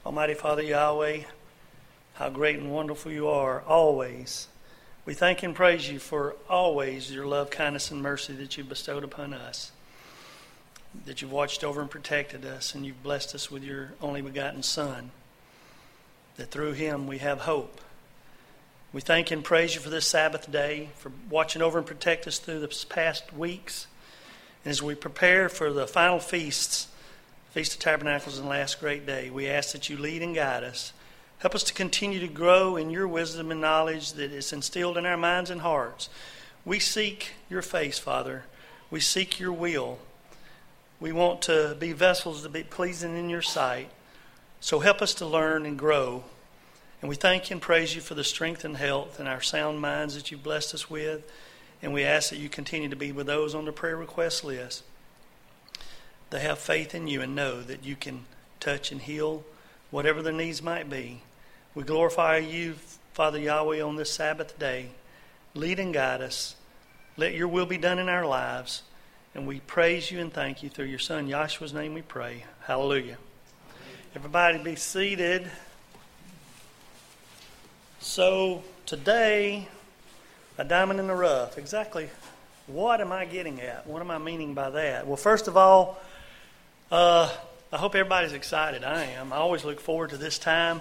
Almighty Father Yahweh, how great and wonderful you are always. We thank and praise you for always your love, kindness, and mercy that you've bestowed upon us, that you've watched over and protected us, and you've blessed us with your only begotten Son, that through him we have hope. We thank and praise you for this Sabbath day, for watching over and protect us through the past weeks. And as we prepare for the final feasts, Feast of Tabernacles and last great day, we ask that you lead and guide us. Help us to continue to grow in your wisdom and knowledge that is instilled in our minds and hearts. We seek your face, Father. We seek your will. We want to be vessels to be pleasing in your sight. So help us to learn and grow. And we thank you and praise you for the strength and health and our sound minds that you've blessed us with. And we ask that you continue to be with those on the prayer request list. They have faith in you and know that you can touch and heal whatever their needs might be. We glorify you, Father Yahweh, on this Sabbath day. Lead and guide us. Let your will be done in our lives. And we praise you and thank you through your Son, Yahshua's name we pray. Hallelujah. Everybody be seated. So today, a diamond in the rough. Exactly what am I getting at? What am I meaning by that? Well, first of all, I hope everybody's excited. I am. I always look forward to this time,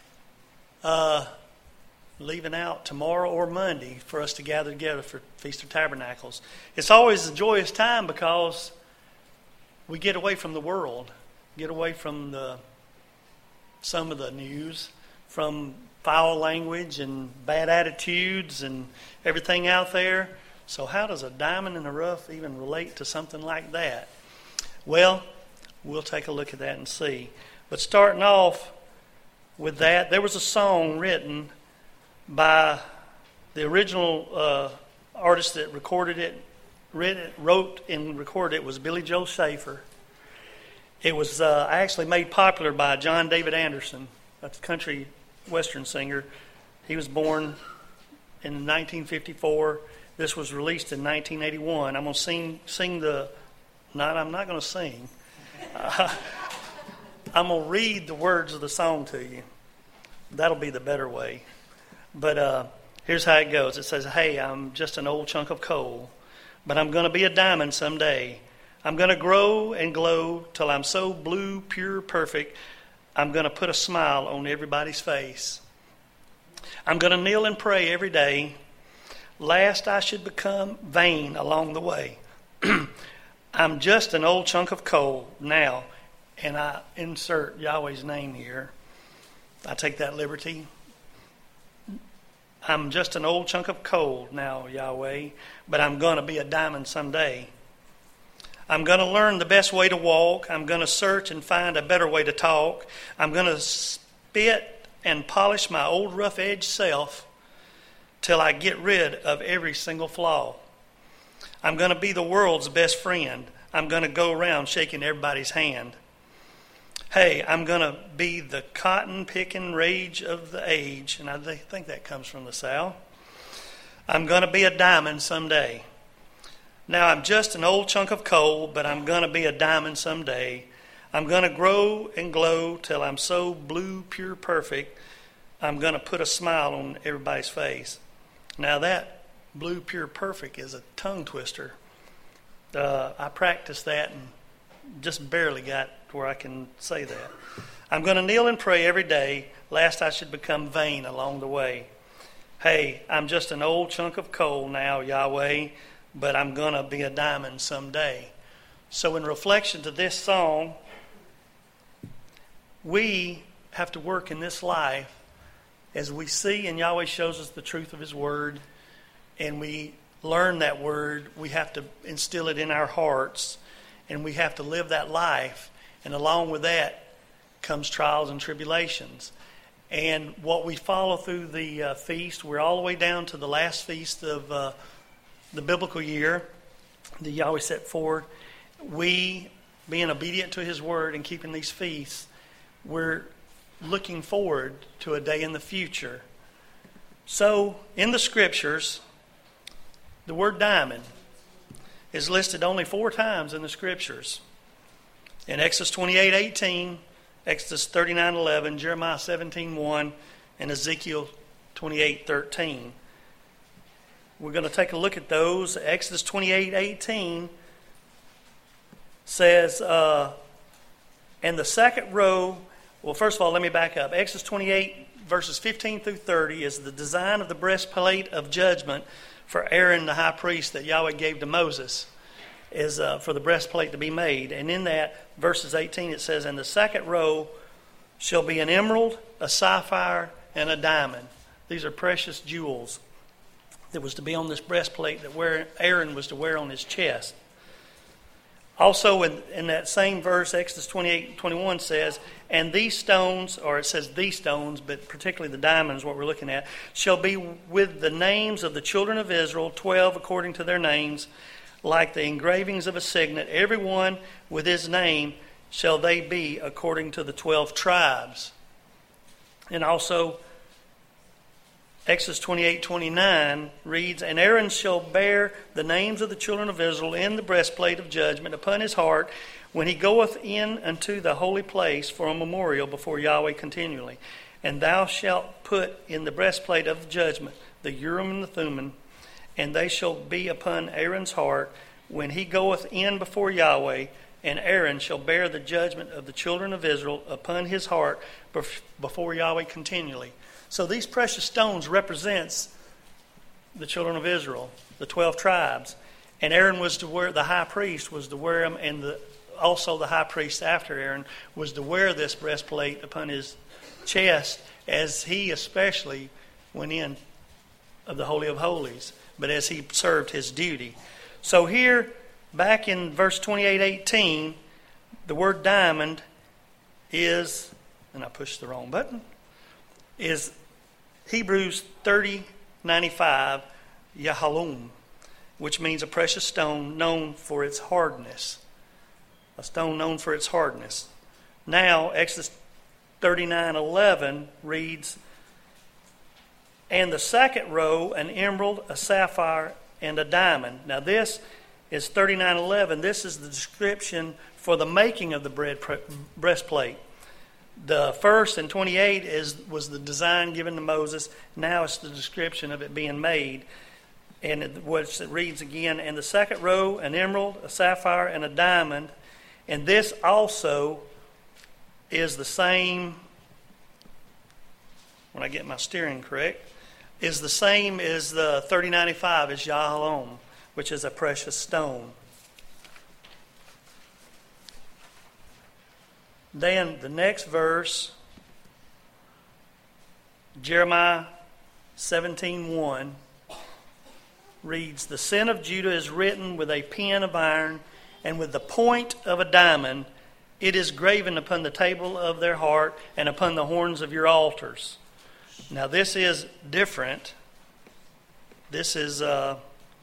leaving out tomorrow or Monday for us to gather together for Feast of Tabernacles. It's always a joyous time because we get away from the world, get away from some of the news, from foul language and bad attitudes and everything out there. So how does a diamond in the rough even relate to something like that? Well, we'll take a look at that and see. But starting off with that, there was a song written by the original artist that recorded it, wrote and recorded it was Billy Joe Shaver. It was actually made popular by John David Anderson, a country western singer. He was born in 1954. This was released in 1981. I'm going to sing the. I'm not going to sing. I'm going to read the words of the song to you. That'll be the better way. But here's how it goes. It says, "Hey, I'm just an old chunk of coal, but I'm going to be a diamond someday. I'm going to grow and glow till I'm so blue, pure, perfect. I'm going to put a smile on everybody's face. I'm going to kneel and pray every day. Last I should become vain along the way. I'm just an old chunk of coal now," and I insert Yahweh's name here. I take that liberty. "I'm just an old chunk of coal now, Yahweh, but I'm going to be a diamond someday. I'm going to learn the best way to walk. I'm going to search and find a better way to talk. I'm going to spit and polish my old rough-edged self till I get rid of every single flaw. I'm going to be the world's best friend. I'm going to go around shaking everybody's hand. Hey, I'm going to be the cotton-picking rage of the age," and I think that comes from the South. "I'm going to be a diamond someday. Now, I'm just an old chunk of coal, but I'm going to be a diamond someday. I'm going to grow and glow till I'm so blue, pure, perfect. I'm going to put a smile on everybody's face." Now, that blue, pure, perfect is a tongue twister. I practiced that and just barely got to where I can say that. "I'm going to kneel and pray every day. Last I should become vain along the way. Hey, I'm just an old chunk of coal now, Yahweh, but I'm going to be a diamond someday." So in reflection to this song, we have to work in this life as we see, and Yahweh shows us the truth of his word, and we learn that word. We have to instill it in our hearts, and we have to live that life. And along with that comes trials and tribulations. And what we follow through the feast, we're all the way down to the last feast of the biblical year that Yahweh set forward. We, being obedient to his word and keeping these feasts, we're looking forward to a day in the future. So, in the scriptures, the word diamond is listed only 4 times in the scriptures. In Exodus 28:18, Exodus 39:11, Jeremiah 17:1, and Ezekiel 28:13. We're going to take a look at those. Exodus 28:18 says, and the second row, well, first of all, let me back up. Exodus 28, verses 15 through 30 is the design of the breastplate of judgment for Aaron the high priest that Yahweh gave to Moses, is for the breastplate to be made. And in that, verses 18, it says, and the second row shall be an emerald, a sapphire, and a diamond. These are precious jewels that was to be on this breastplate that Aaron was to wear on his chest. Also in that same verse, Exodus 28:21 says, and these stones, or it says these stones, but particularly the diamonds, what we're looking at, shall be with the names of the children of Israel, 12 according to their names, like the engravings of a signet, every one with his name shall they be according to the 12 tribes. And also Exodus 28:29 reads, and Aaron shall bear the names of the children of Israel in the breastplate of judgment upon his heart when he goeth in unto the holy place for a memorial before Yahweh continually. And thou shalt put in the breastplate of judgment the Urim and the Thummim, and they shall be upon Aaron's heart when he goeth in before Yahweh, and Aaron shall bear the judgment of the children of Israel upon his heart before Yahweh continually. So these precious stones represents the children of Israel, the 12 tribes. And Aaron was to wear, the high priest was to wear them, and also the high priest after Aaron was to wear this breastplate upon his chest as he especially went in of the Holy of Holies, but as he served his duty. So here, back in verse 28:18, the word diamond is, and I pushed the wrong button, is Hebrews 30:95, Yahalom, which means a precious stone known for its hardness. A stone known for its hardness. Now, Exodus 39:11 reads, and the second row, an emerald, a sapphire, and a diamond. Now this is 39:11. This is the description for the making of the breastplate. The first in 28 was the design given to Moses. Now it's the description of it being made. And it reads again, and the second row, an emerald, a sapphire, and a diamond. And this also is the same, when I get my steering correct, is the same as the 3095 as Yahalom, which is a precious stone. Then the next verse, Jeremiah 17:1, reads, the sin of Judah is written with a pen of iron, and with the point of a diamond it is graven upon the table of their heart and upon the horns of your altars. Now this is different. This is, I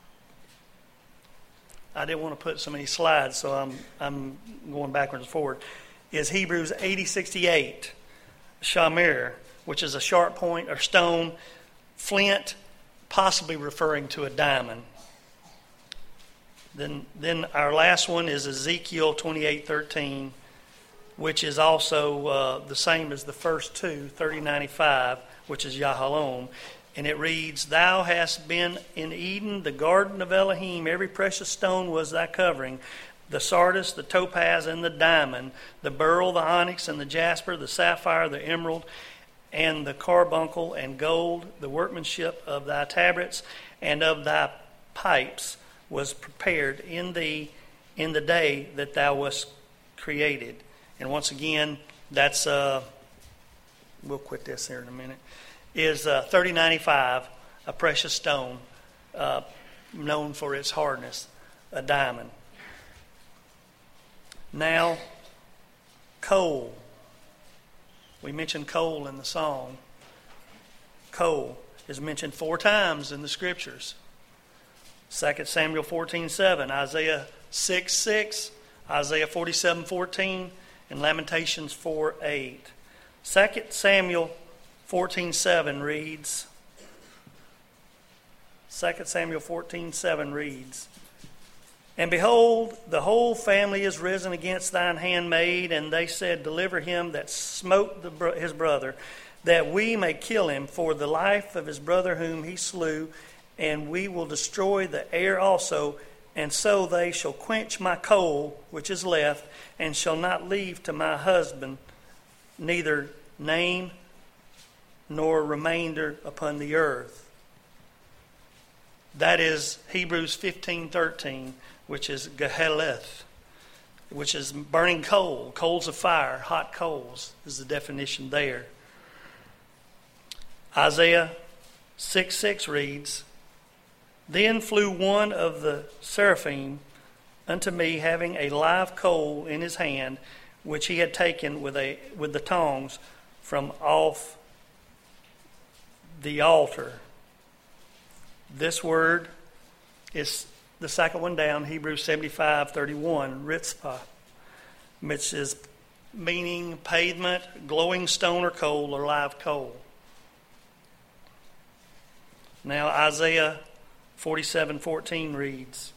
didn't want to put so many slides, so I'm going backwards and forward. Is Hebrews 80:68, Shamir, which is a sharp point or stone, flint, possibly referring to a diamond. Then our last one is Ezekiel 28:13, which is also the same as the first two, 3095, which is Yahalom. And it reads, thou hast been in Eden, the garden of Elohim. Every precious stone was thy covering. The sardis, the topaz, and the diamond, the beryl, the onyx, and the jasper, the sapphire, the emerald, and the carbuncle, and gold, the workmanship of thy tabrets and of thy pipes was prepared in thee in the day that thou wast created. And once again, that's, we'll quit this here in a minute, is 3095, a precious stone known for its hardness, a diamond. Now, coal. We mentioned coal in the song. Coal is mentioned 4 times in the scriptures. 2 Samuel 14:7, Isaiah 6:6, Isaiah 47:14, and Lamentations 4:8. 2 Samuel 14:7 reads, 2 Samuel 14:7 reads, And behold, the whole family is risen against thine handmaid, and they said, Deliver him that smote his brother, that we may kill him for the life of his brother whom he slew, and we will destroy the heir also, and so they shall quench my coal which is left, and shall not leave to my husband neither name nor remainder upon the earth. That is Hebrews 15:13, which is Geheleth, which is burning coal, coals of fire, hot coals is the definition there. Isaiah 6:6 reads, Then flew one of the seraphim unto me, having a live coal in his hand, which he had taken with the tongs from off the altar. This word is the second one down, Hebrews 75:31, Ritzpah, which is meaning pavement, glowing stone or coal or live coal. Now Isaiah 47:14 reads,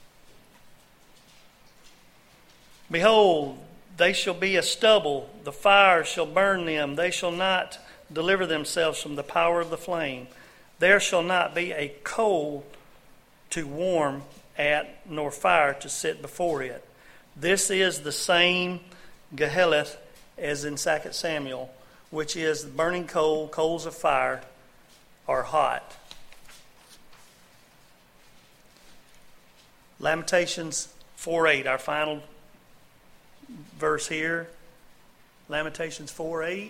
Behold, they shall be a stubble, the fire shall burn them, they shall not deliver themselves from the power of the flame. There shall not be a coal to warm at, nor fire to sit before it. This is the same Geheleth as in 2 Samuel, which is burning coal, coals of fire are hot. Lamentations 4:8, our final verse here. Lamentations 4:8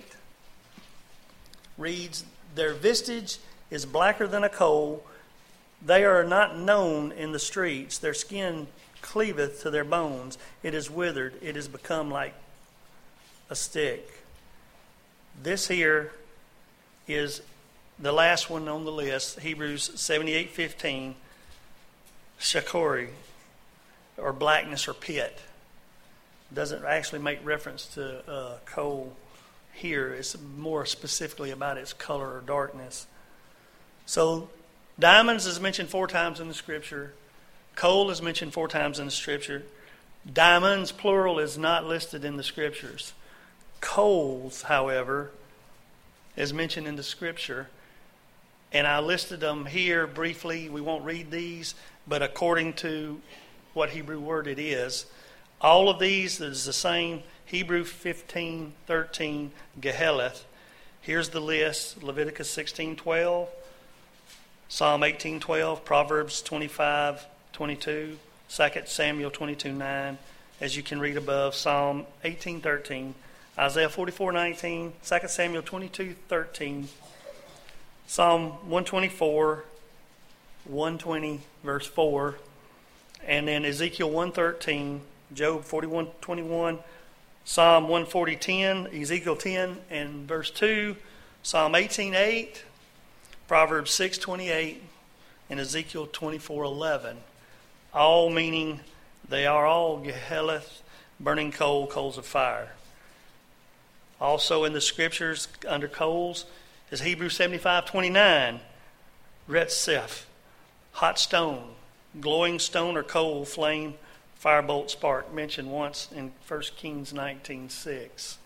reads, Their vestige is blacker than a coal. They are not known in the streets. Their skin cleaveth to their bones. It is withered. It is become like a stick. This here is the last one on the list, Hebrews 78:15, Shakori, or blackness or pit. Doesn't actually make reference to coal here. It's more specifically about its color or darkness. So diamonds is mentioned 4 times in the Scripture. Coal is mentioned 4 times in the Scripture. Diamonds, plural, is not listed in the Scriptures. Coals, however, is mentioned in the Scripture. And I listed them here briefly. We won't read these, but according to what Hebrew word it is, all of these is the same. Hebrew 15:13, Geheleth. Here's the list. Leviticus 16:12, Psalm 18:12, Proverbs 25:22, 2 Samuel 22:9, as you can read above, Psalm 18:13, Isaiah 44:19, 2 Samuel 22:13, Psalm 124, 120, verse 4, and then Ezekiel 1:13, Job 41:21, Psalm 140:10, Ezekiel 10 and verse 2, Psalm 18:8, Proverbs 6:28, and Ezekiel 24:11. All meaning they are all Geheleth, burning coal, coals of fire. Also in the Scriptures under coals is Hebrews 75:29, Retzeph, hot stone, glowing stone or coal, flame, firebolt, spark, mentioned once in 1 Kings 19:6.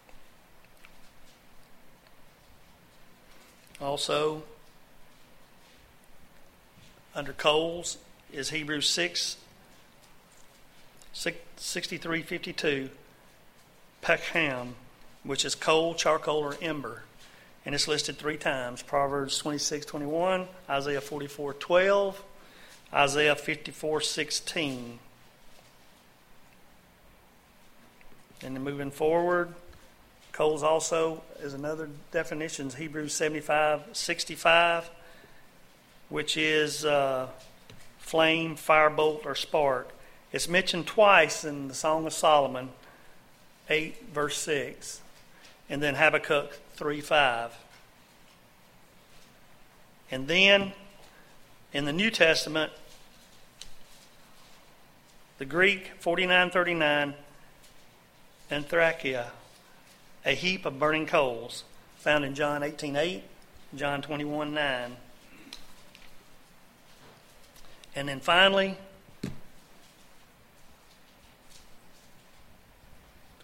Also, under coals is Hebrews 63:52, Pecham, which is coal, charcoal, or ember. And it's listed 3 times. Proverbs 26:21, Isaiah 44:12, Isaiah 54:16. And then moving forward, coals also is another definition, Hebrews 75:65, which is flame, firebolt, or spark. It's mentioned twice in the Song of Solomon, 8 verse 6, and then Habakkuk 3:5. And then in the New Testament, the Greek 49:39, Anthrachia, a heap of burning coals, found in John 18:8, John 21:9. And then finally,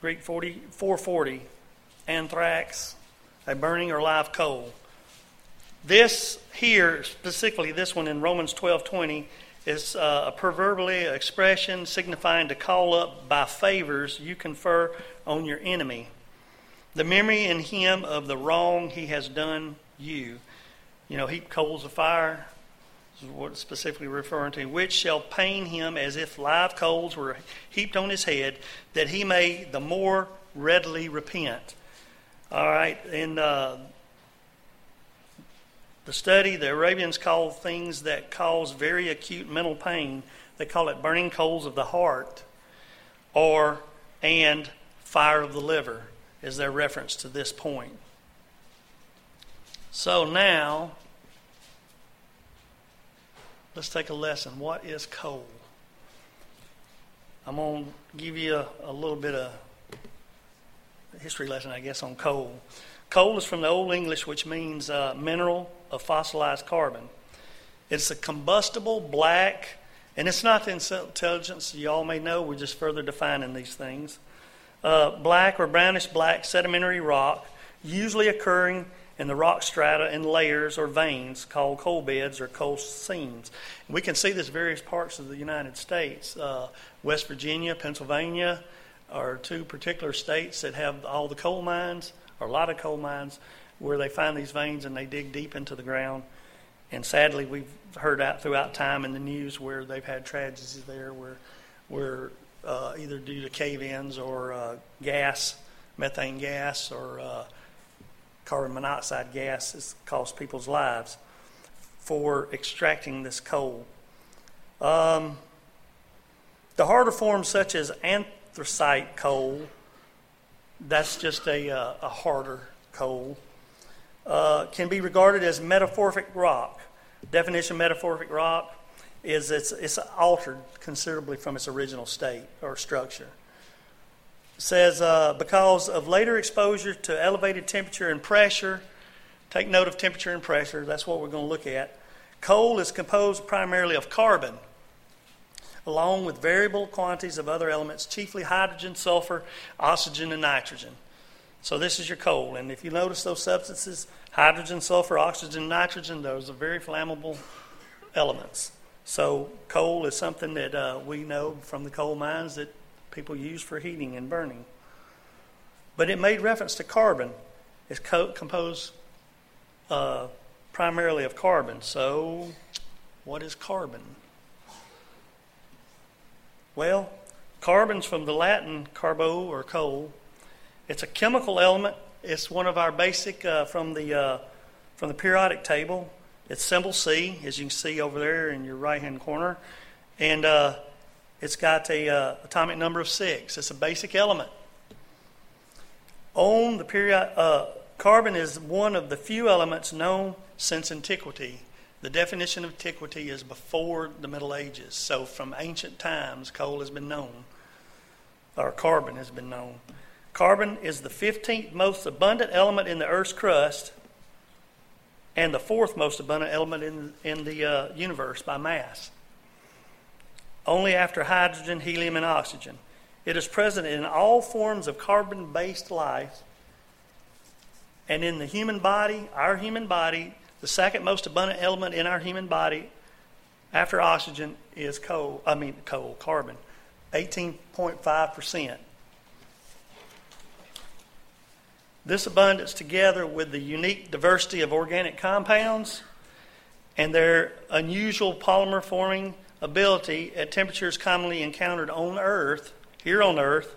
Greek 440, anthrax, a burning or live coal. This here, specifically this one in Romans 12:20, is a proverbially expression signifying to call up by favors you confer on your enemy. The memory in him of the wrong he has done you. Heap coals of fire, this is what it's specifically referring to, which shall pain him as if live coals were heaped on his head, that he may the more readily repent. All right, in the study, the Arabians call things that cause very acute mental pain, they call it burning coals of the heart, and fire of the liver is their reference to this point. So now, let's take a lesson. What is coal? I'm going to give you a little bit of history lesson, I guess, on coal. Coal is from the Old English, which means mineral of fossilized carbon. It's a combustible black, and it's not the intelligence you all may know. We're just further defining these things. Black or brownish black sedimentary rock, usually occurring in the rock strata in layers or veins called coal beds or coal seams. We can see this in various parts of the United States. West Virginia, Pennsylvania are two particular states that have all the coal mines, or a lot of coal mines, where they find these veins and they dig deep into the ground. And sadly, we've heard out throughout time in the news where they've had tragedies there where either due to cave-ins or methane gas, or carbon monoxide gas has cost people's lives for extracting this coal. The harder forms such as anthracite coal, that's just a harder coal, can be regarded as metamorphic rock. Definition of metamorphic rock is it's altered considerably from its original state or structure. It says, because of later exposure to elevated temperature and pressure, take note of temperature and pressure, that's what we're going to look at. Coal is composed primarily of carbon, along with variable quantities of other elements, chiefly hydrogen, sulfur, oxygen, and nitrogen. So this is your coal. And if you notice those substances, hydrogen, sulfur, oxygen, nitrogen, those are very flammable elements. So coal is something that we know from the coal mines that people use for heating and burning. But it made reference to carbon. It's composed primarily of carbon. So what is carbon? Well, carbon's from the Latin carbo, or coal. It's a chemical element. It's one of our basic from the periodic table. It's symbol C, as you can see over there in your right-hand corner. And it's got a atomic number of 6. It's a basic element. On the carbon is one of the few elements known since antiquity. The definition of antiquity is before the Middle Ages. So from ancient times, coal has been known, or carbon has been known. Carbon is the 15th most abundant element in the Earth's crust and the 4th most abundant element in the universe by mass, only after hydrogen, helium, and oxygen. It is present in all forms of carbon-based life, and in the human body, our human body, the second most abundant element in our human body after oxygen is carbon, 18.5%. This abundance, together with the unique diversity of organic compounds and their unusual polymer forming ability at temperatures commonly encountered on Earth, here on Earth,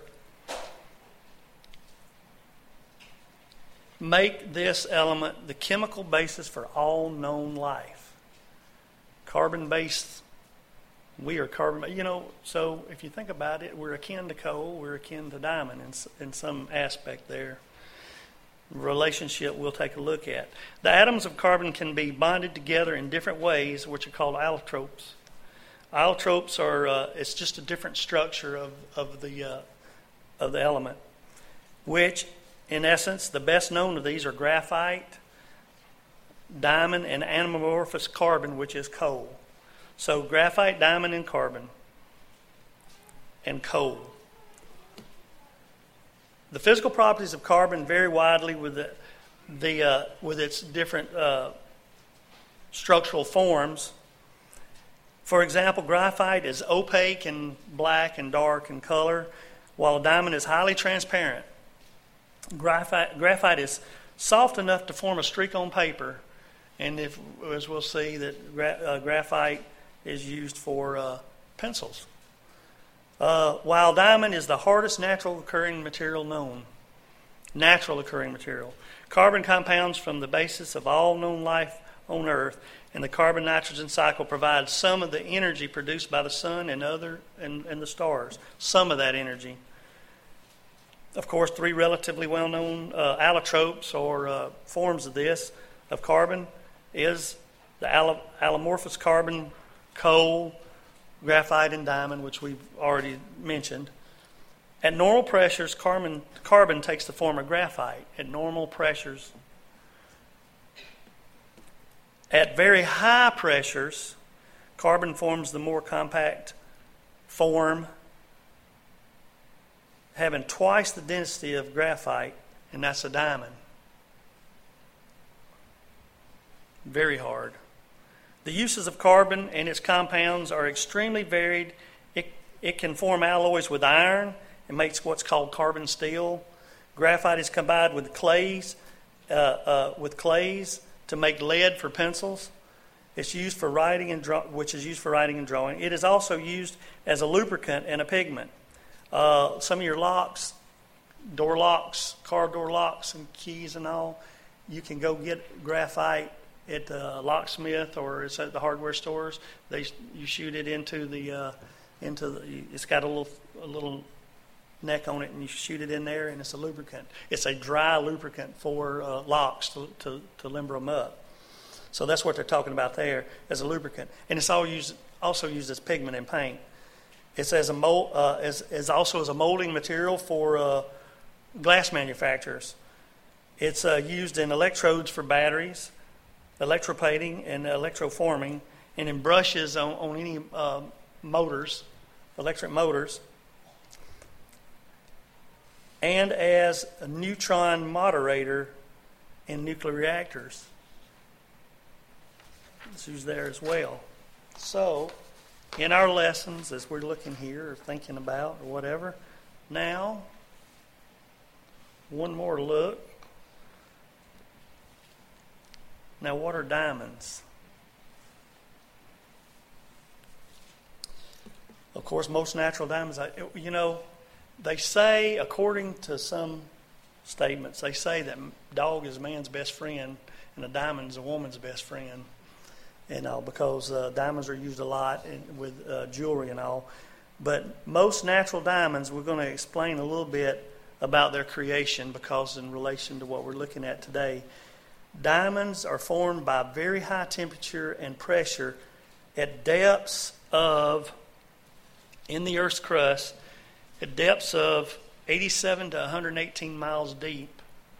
make this element the chemical basis for all known life. Carbon-based, we are carbon, so if you think about it, we're akin to coal, we're akin to diamond in some aspect there. Relationship we'll take a look at. The atoms of carbon can be bonded together in different ways, which are called allotropes. Allotropes are it's just a different structure of the element, which in essence the best known of these are graphite, diamond, and anamorphous carbon, which is coal. So graphite, diamond, and carbon, and coal. The physical properties of carbon vary widely with with its different structural forms. For example, graphite is opaque and black and dark in color, while a diamond is highly transparent. Graphite is soft enough to form a streak on paper, and as we'll see, that graphite is used for pencils. While diamond is the hardest natural occurring material known. Natural occurring material. Carbon compounds from the basis of all known life on Earth, and the carbon-nitrogen cycle provides some of the energy produced by the sun and the stars. Some of that energy. Of course, three relatively well-known allotropes or forms of this, of carbon, is the allomorphous carbon, coal, graphite, and diamond, which we've already mentioned. At normal pressures, carbon takes the form of graphite. At normal pressures. At very high pressures, carbon forms the more compact form, having twice the density of graphite, and that's a diamond. Very hard. The uses of carbon and its compounds are extremely varied. It can form alloys with iron. It makes what's called carbon steel. Graphite is combined with clays to make lead for pencils. It's used for writing and which is used for writing and drawing. It is also used as a lubricant and a pigment. Some of your locks, door locks, car door locks, and keys and all, you can go get graphite at the locksmith or it's at the hardware stores. You shoot it into the it's got a little neck on it, and you shoot it in there, and it's a lubricant. It's a dry lubricant for locks to limber them up. So that's what they're talking about there as a lubricant, and it's also used as pigment in paint. It's as also as a molding material for glass manufacturers. It's used in electrodes for batteries, electroplating, and electroforming, and in brushes on any motors, electric motors, and as a neutron moderator in nuclear reactors. It's used there as well. So, in our lessons, as we're looking here or thinking about or whatever, now, one more look. Now, what are diamonds? Of course, most natural diamonds, they say, according to some statements, they say that dog is man's best friend and a diamond is a woman's best friend, because diamonds are used a lot with jewelry and all. But most natural diamonds, we're going to explain a little bit about their creation because in relation to what we're looking at today. Diamonds are formed by very high temperature and pressure at depths in the Earth's crust, at depths of 87 to 118 miles deep.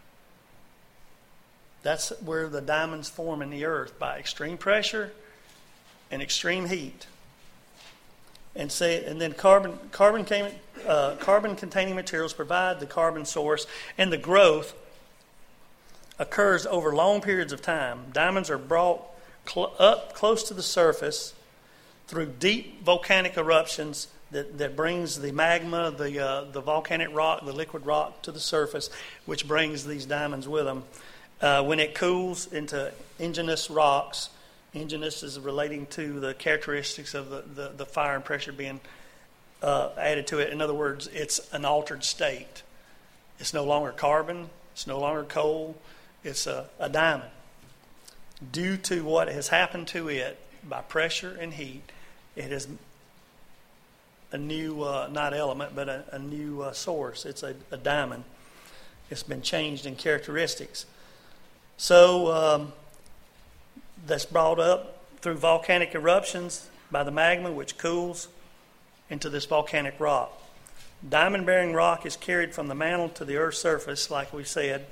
That's where the diamonds form in the earth, by extreme pressure and extreme heat. And then carbon-containing materials provide the carbon source, and the growth occurs over long periods of time. Diamonds are brought up close to the surface through deep volcanic eruptions that brings the magma, the volcanic rock, the liquid rock to the surface, which brings these diamonds with them. When it cools into igneous rocks, igneous is relating to the characteristics of the fire and pressure being added to it. In other words, it's an altered state. It's no longer carbon. It's no longer coal. It's a diamond. Due to what has happened to it by pressure and heat, it is a new, not element, but a new source. It's a diamond. It's been changed in characteristics. So that's brought up through volcanic eruptions by the magma, which cools into this volcanic rock. Diamond-bearing rock is carried from the mantle to the Earth's surface, like we said.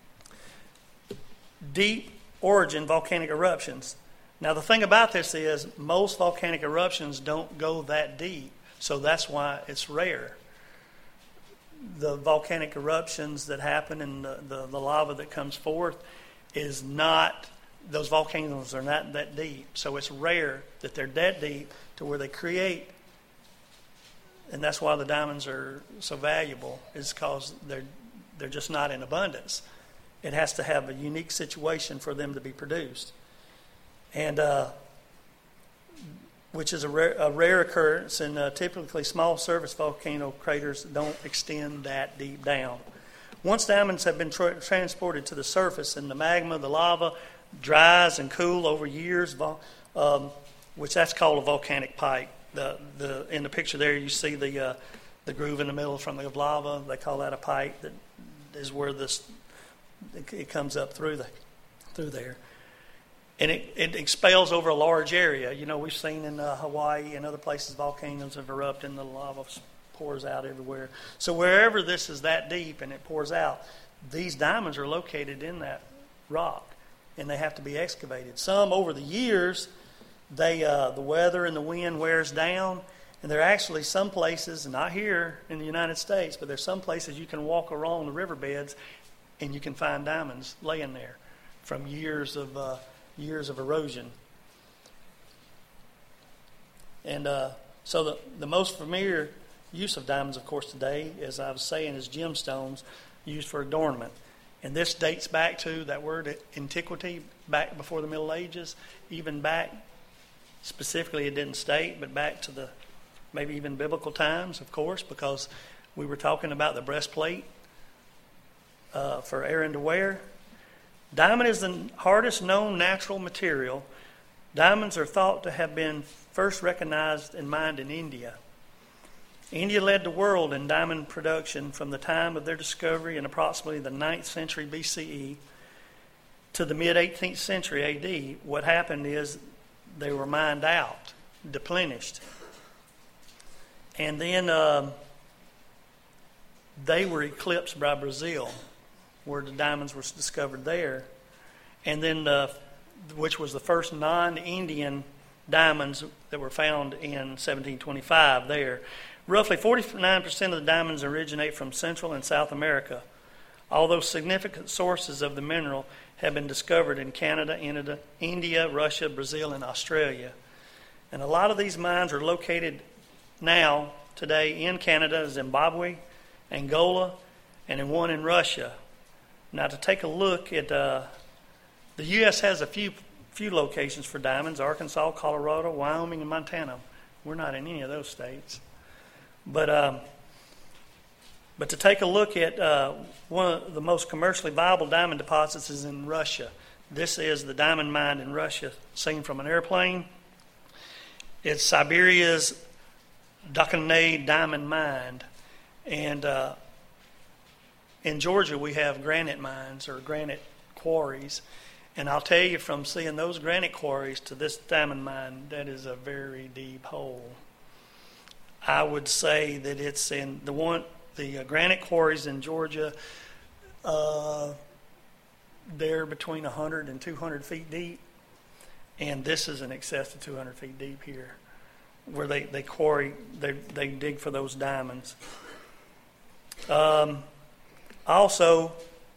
Deep origin volcanic eruptions. Now, the thing about this is most volcanic eruptions don't go that deep, so that's why it's rare. the volcanic eruptions that happen and the lava that comes forth is not, those volcanoes are not that deep. So it's rare that they're that deep to where they create, and that's why the diamonds are so valuable, is because they're just not in abundance. It has to have a unique situation for them to be produced. And which is a rare occurrence, and typically small surface volcano craters don't extend that deep down. Once diamonds have been transported to the surface and the magma, the lava, dries and cool over years, which that's called a volcanic pipe. In the picture there, you see the groove in the middle from the lava. They call that a pipe. That is where it comes up through there. And it expels over a large area. You know, we've seen in Hawaii and other places volcanoes have erupted and the lava pours out everywhere. So wherever this is that deep and it pours out, these diamonds are located in that rock, and they have to be excavated. Some over the years, the weather and the wind wears down, and there are actually some places, not here in the United States, but there's some places you can walk along the riverbeds and you can find diamonds laying there from years of erosion. And so the most familiar use of diamonds, of course, today, as I was saying, is gemstones used for adornment. And this dates back to that word antiquity, back before the Middle Ages, even back, specifically it didn't state, but back to the maybe even biblical times, of course, because we were talking about the breastplate for Aaron to wear. Diamond is the hardest known natural material. Diamonds are thought to have been first recognized and mined in India. India led the world in diamond production from the time of their discovery in approximately the 9th century BCE to the mid-18th century AD. What happened is they were mined out, depleted. And then they were eclipsed by Brazil, where the diamonds were discovered there. And then, which was the first non-Indian diamonds that were found in 1725 there. Roughly 49% of the diamonds originate from Central and South America, although significant sources of the mineral have been discovered in Canada, India, Russia, Brazil, and Australia. And a lot of these mines are located now, today, in Canada, Zimbabwe, Angola, and in one in Russia. Now, to take a look at, the U.S. has a few locations for diamonds: Arkansas, Colorado, Wyoming, and Montana. We're not in any of those states. But to take a look at one of the most commercially viable diamond deposits is in Russia. This is the diamond mine in Russia, seen from an airplane. It's Siberia's Dokkanay Diamond Mine. And in Georgia, we have granite mines or granite quarries. And I'll tell you, from seeing those granite quarries to this diamond mine, that is a very deep hole. I would say that it's in the granite quarries in Georgia, they're between 100 and 200 feet deep. And this is in excess of 200 feet deep here, where they dig for those diamonds. Also,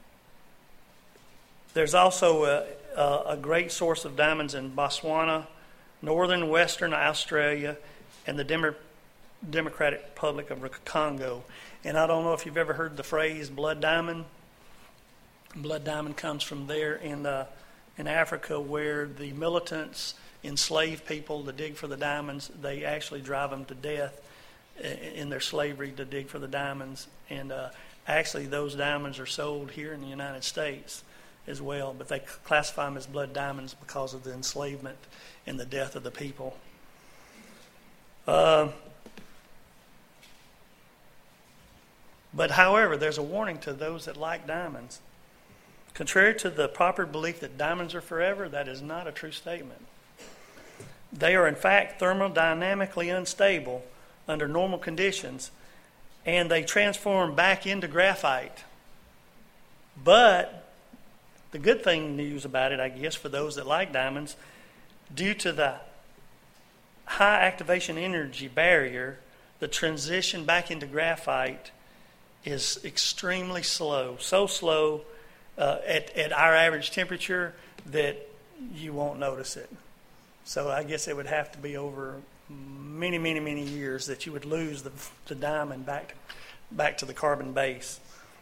there's also a great source of diamonds in Botswana, northern western Australia, and the Democratic Republic of Congo. And I don't know if you've ever heard the phrase blood diamond. Blood diamond comes from there in Africa, where the militants enslave people to dig for the diamonds. They actually drive them to death in their slavery to dig for the diamonds. And actually, those diamonds are sold here in the United States as well, but they classify them as blood diamonds because of the enslavement and the death of the people. But however, there's a warning to those that like diamonds. Contrary to the popular belief that diamonds are forever, that is not a true statement. They are in fact thermodynamically unstable under normal conditions, and they transform back into graphite. But the good thing news about it, I guess, for those that like diamonds, due to the high activation energy barrier, the transition back into graphite is extremely slow, so slow at our average temperature that you won't notice it. So I guess it would have to be over many, many, many years that you would lose the diamond back to the carbon base.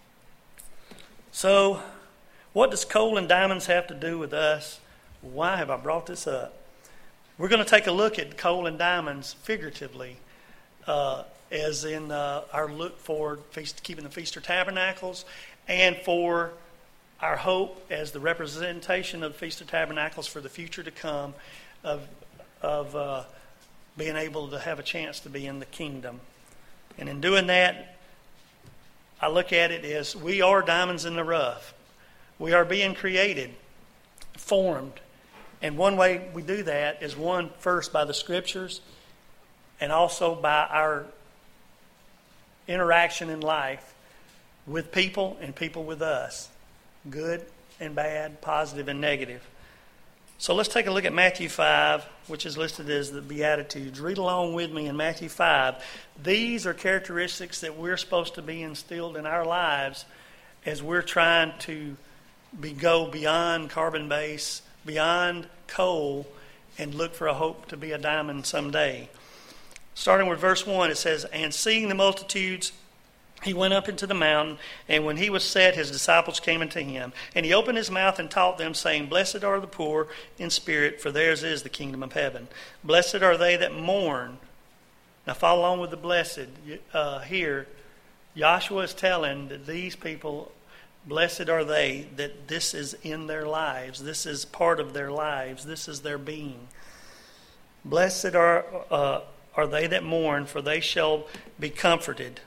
So what does coal and diamonds have to do with us? Why have I brought this up? We're going to take a look at coal and diamonds figuratively, as in our look for keeping the Feast of Tabernacles, and for our hope as the representation of the Feast of Tabernacles for the future to come of being able to have a chance to be in the kingdom. And in doing that, I look at it as we are diamonds in the rough. We are being created, formed. And one way we do that is, one, first by the Scriptures, and also by our interaction in life with people and people with us. Good and bad, positive and negative. So let's take a look at Matthew 5, which is listed as the Beatitudes. Read along with me in Matthew 5. These are characteristics that we're supposed to be instilled in our lives as we're trying to go beyond carbon base, beyond coal, and look for a hope to be a diamond someday. Starting with verse 1, it says, "And seeing the multitudes, he went up into the mountain, and when he was set, his disciples came unto him. And he opened his mouth and taught them, saying, Blessed are the poor in spirit, for theirs is the kingdom of heaven. Blessed are they that mourn." Now follow along with the blessed. Here, Joshua is telling that these people, blessed are they, that this is in their lives. This is part of their lives. This is their being. Blessed are they that mourn, for they shall be comforted.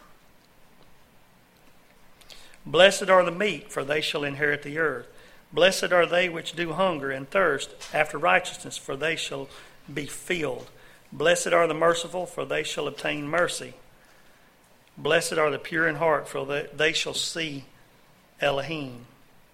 Blessed are the meek, for they shall inherit the earth. Blessed are they which do hunger and thirst after righteousness, for they shall be filled. Blessed are the merciful, for they shall obtain mercy. Blessed are the pure in heart, for they shall see Elohim.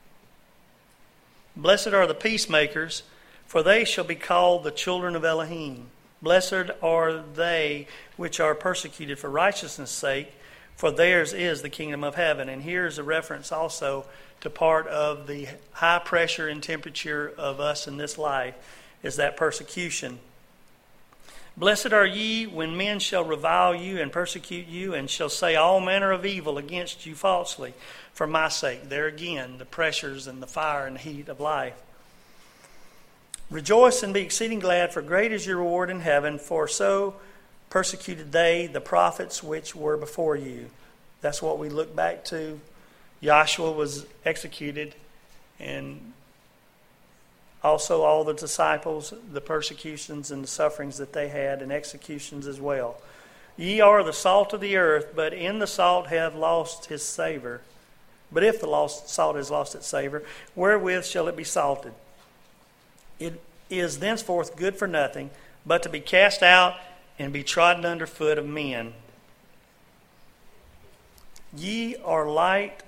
Blessed are the peacemakers, for they shall be called the children of Elohim. Blessed are they which are persecuted for righteousness' sake, for theirs is the kingdom of heaven. And here's a reference also to part of the high pressure and temperature of us in this life, is that persecution. Blessed are ye when men shall revile you and persecute you, and shall say all manner of evil against you falsely for my sake. There again, the pressures and the fire and the heat of life. Rejoice and be exceeding glad, for great is your reward in heaven, for so persecuted they the prophets which were before you. That's what we look back to. Joshua was executed, and also all the disciples, the persecutions and the sufferings that they had, and executions as well. Ye are the salt of the earth, but in the salt have lost his savor. But if the salt has lost its savor, wherewith shall it be salted? It is thenceforth good for nothing, but to be cast out and be trodden under foot of men. Ye are the light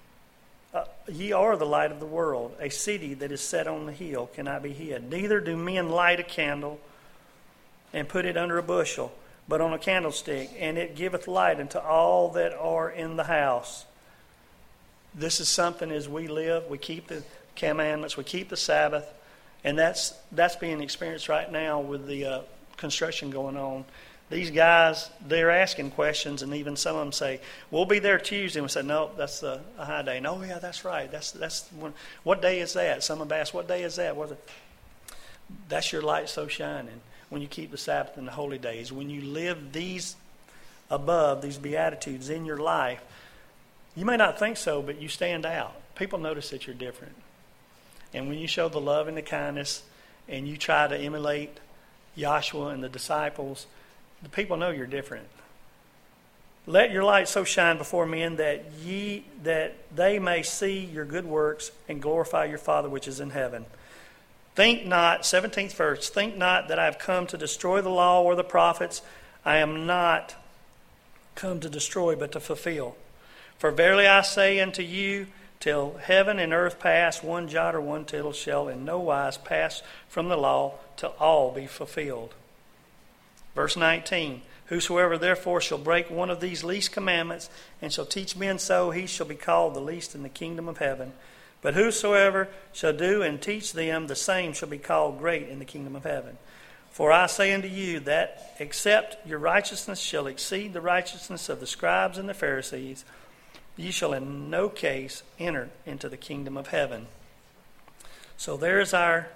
of the world. A city that is set on the hill cannot be hid. Neither do men light a candle and put it under a bushel, but on a candlestick, and it giveth light unto all that are in the house. This is something as we live, we keep the commandments, we keep the Sabbath, and that's being experienced right now with the construction going on. These guys, they're asking questions, and even some of them say, "We'll be there Tuesday." And we say, "No, that's a high day." "No, yeah, that's right. That's when, what day is that?" Some have asked, "What day is that?" That's your light so shining when you keep the Sabbath and the holy days. When you live these Beatitudes in your life, you may not think so, but you stand out. People notice that you're different. And when you show the love and the kindness, and you try to emulate Joshua and the disciples, the people know you're different. Let your light so shine before men that they may see your good works and glorify your Father which is in heaven. Think not, 17th verse, think not that I have come to destroy the law or the prophets. I am not come to destroy, but to fulfill. For verily I say unto you, till heaven and earth pass, one jot or one tittle shall in no wise pass from the law till all be fulfilled. Verse 19, Whosoever therefore shall break one of these least commandments, and shall teach men so, he shall be called the least in the kingdom of heaven. But whosoever shall do and teach them, the same shall be called great in the kingdom of heaven. For I say unto you that except your righteousness shall exceed the righteousness of the scribes and the Pharisees, ye shall in no case enter into the kingdom of heaven. So there's our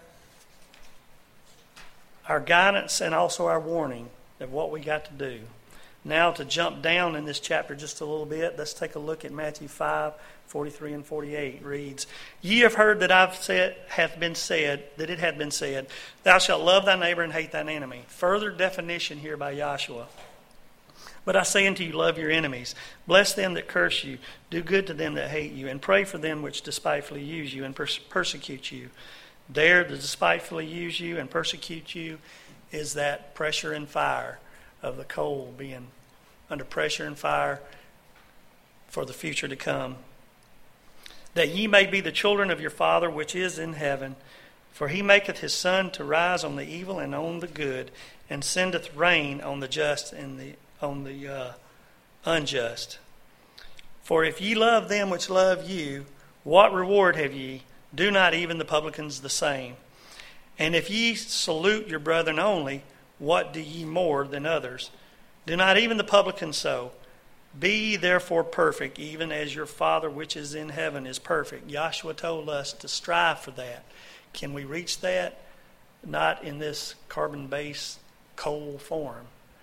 guidance and also our warning of what we got to do. Now to jump down in this chapter just a little bit, let's take a look at Matthew 5:43 and 48. It reads, Ye have heard that it hath been said, Thou shalt love thy neighbor and hate thine enemy. Further definition here by Joshua. But I say unto you, love your enemies. Bless them that curse you. Do good to them that hate you. And pray for them which despitefully use you and persecute you. Dare to despitefully use you and persecute you is that pressure and fire of the coal being under pressure and fire for the future to come. That ye may be the children of your Father which is in heaven. For he maketh his sun to rise on the evil and on the good, and sendeth rain on the just and on the unjust. For if ye love them which love you, what reward have ye? Do not even the publicans the same? And if ye salute your brethren only, what do ye more than others? Do not even the publicans so? Be ye therefore perfect, even as your Father which is in heaven is perfect. Joshua told us to strive for that. Can we reach that? Not in this carbon-based coal form.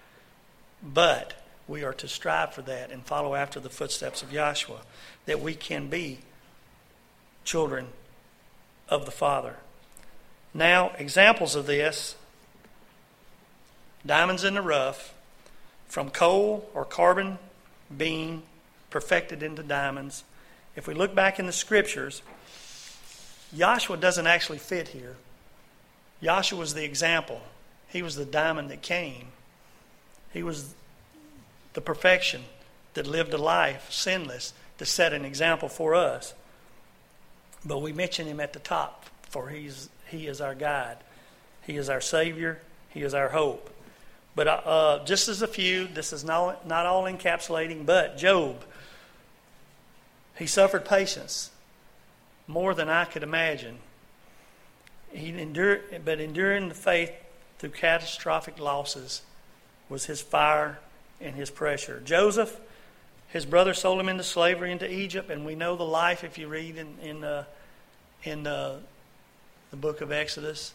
But we are to strive for that and follow after the footsteps of Joshua, that we can be children of the Father. Now, examples of this: diamonds in the rough, from coal or carbon being perfected into diamonds. If we look back in the scriptures, Joshua doesn't actually fit here. Joshua was the example. He was the diamond that came. He was the perfection that lived a life sinless to set an example for us. But we mention him at the top, for he is our guide. He is our Savior. He is our hope. But just as a few, this is not all encapsulating, but Job, he suffered patience more than I could imagine. Enduring the faith through catastrophic losses was his fire and his pressure. Joseph, his brother sold him into slavery into Egypt, and we know the life if you read in the book of Exodus,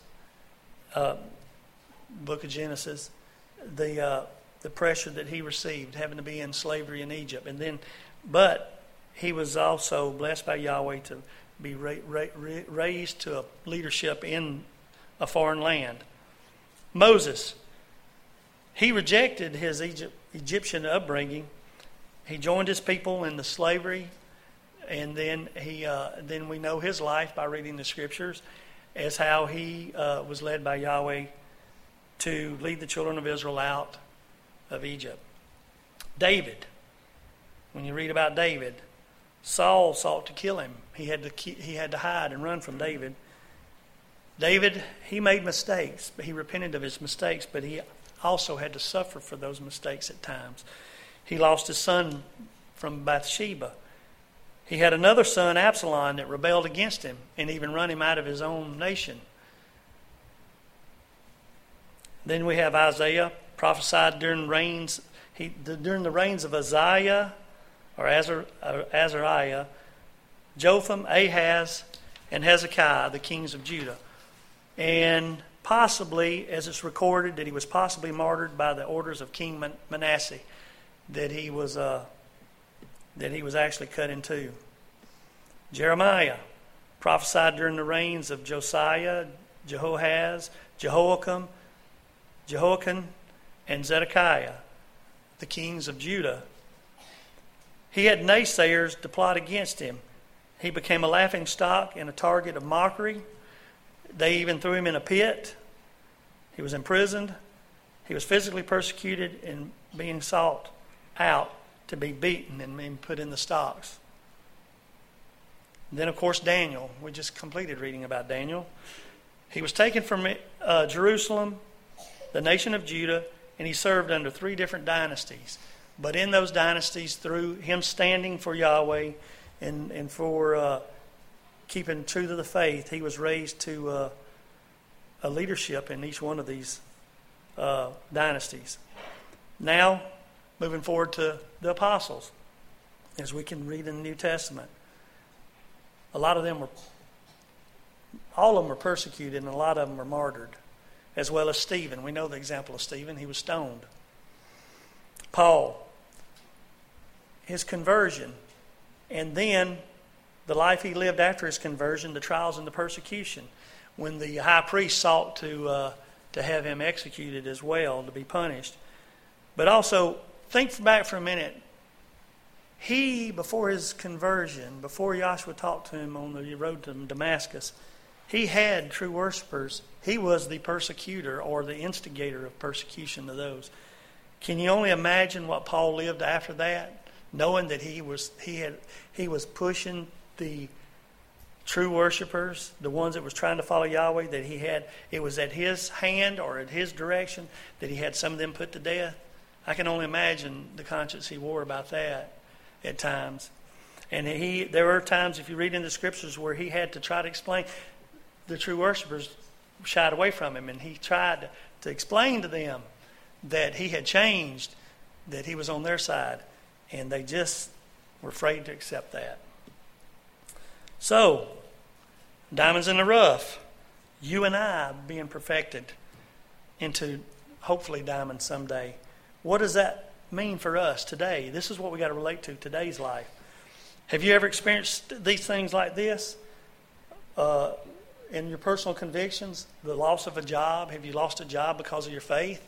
book of Genesis, the pressure that he received having to be in slavery in Egypt, but he was also blessed by Yahweh to be raised to a leadership in a foreign land. Moses, he rejected his Egyptian upbringing. He joined his people in the slavery, and then then we know his life by reading the scriptures as how he was led by Yahweh to lead the children of Israel out of Egypt. David, when you read about David, Saul sought to kill him. He had to hide and run from David. David, he made mistakes, but he repented of his mistakes, but he also had to suffer for those mistakes at times. He lost his son from Bathsheba. He had another son, Absalom, that rebelled against him and even run him out of his own nation. Then we have Isaiah, prophesied during the reigns of Uzziah or Azariah, Jotham, Ahaz, and Hezekiah, the kings of Judah. And possibly, as it's recorded, that he was possibly martyred by the orders of King Manasseh, that he was actually cut in two. Jeremiah, prophesied during the reigns of Josiah, Jehoahaz, Jehoiakim, and Zedekiah, the kings of Judah. He had naysayers to plot against him. He became a laughing stock and a target of mockery. They even threw him in a pit. He was imprisoned. He was physically persecuted and being sought out to be beaten and being put in the stocks. Then, of course, Daniel. We just completed reading about Daniel. He was taken from Jerusalem, the nation of Judah, and he served under 3 different dynasties. But in those dynasties, through him standing for Yahweh and for keeping true to the faith, he was raised to a leadership in each one of these dynasties. Now, moving forward to the apostles, as we can read in the New Testament, all of them were persecuted, and a lot of them were martyred, as well as Stephen. We know the example of Stephen. He was stoned. Paul, his conversion, and then the life he lived after his conversion, the trials and the persecution, when the high priest sought to have him executed as well, to be punished. But also, think back for a minute. He, before his conversion, before Joshua talked to him on the road to Damascus, he had true worshipers. He was the persecutor or the instigator of persecution to those. Can you only imagine what Paul lived after that, knowing that he was pushing the true worshipers, the ones that was trying to follow Yahweh, that it was at his hand or at his direction that he had some of them put to death? I can only imagine the conscience he wore about that at times. And there were times, if you read in the scriptures, where he had to try to explain. The true worshipers shied away from him, and he tried to explain to them that he had changed, that he was on their side, and they just were afraid to accept that. So, diamonds in the rough, you and I being perfected into hopefully diamonds someday. What does that mean for us today? This is what we got to relate to today's life. Have you ever experienced these things like this? In your personal convictions, the loss of a job. Have you lost a job because of your faith?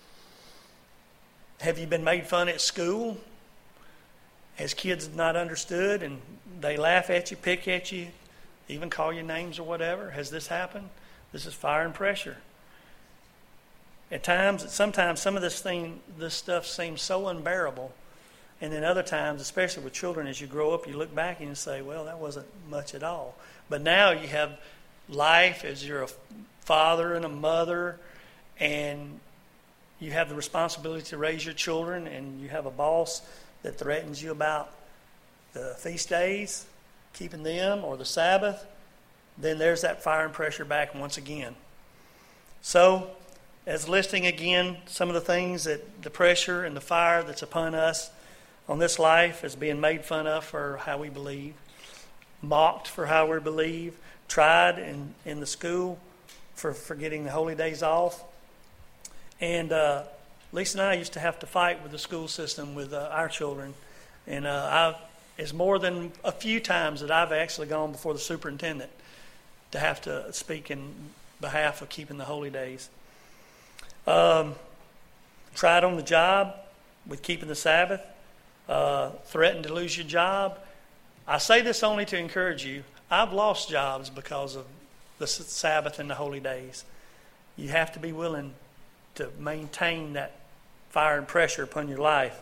Have you been made fun at school? As kids not understood and they laugh at you, pick at you, even call you names or whatever? Has this happened? This is fire and pressure. At times, sometimes some of this stuff seems so unbearable. And then other times, especially with children, as you grow up, you look back and you say, well, that wasn't much at all. But now you have life as you're a father and a mother, and you have the responsibility to raise your children, and you have a boss that threatens you about the feast days, keeping them, or the Sabbath. Then there's that fire and pressure back once again. So, as listing again some of the things that the pressure and the fire that's upon us on this life is being made fun of for how we believe, mocked for how we believe, tried in the school for getting the holy days off. And Lisa and I used to have to fight with the school system with our children. And it's more than a few times that I've actually gone before the superintendent to have to speak in behalf of keeping the holy days. Tried on the job with keeping the Sabbath. Threatened to lose your job. I say this only to encourage you. I've lost jobs because of the Sabbath and the holy days. You have to be willing to maintain that fire and pressure upon your life.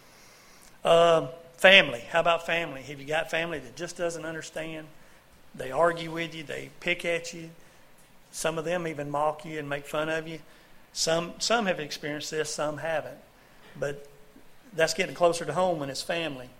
Family. How about family? Have you got family that just doesn't understand? They argue with you. They pick at you. Some of them even mock you and make fun of you. Some have experienced this, some haven't. But that's getting closer to home when it's family.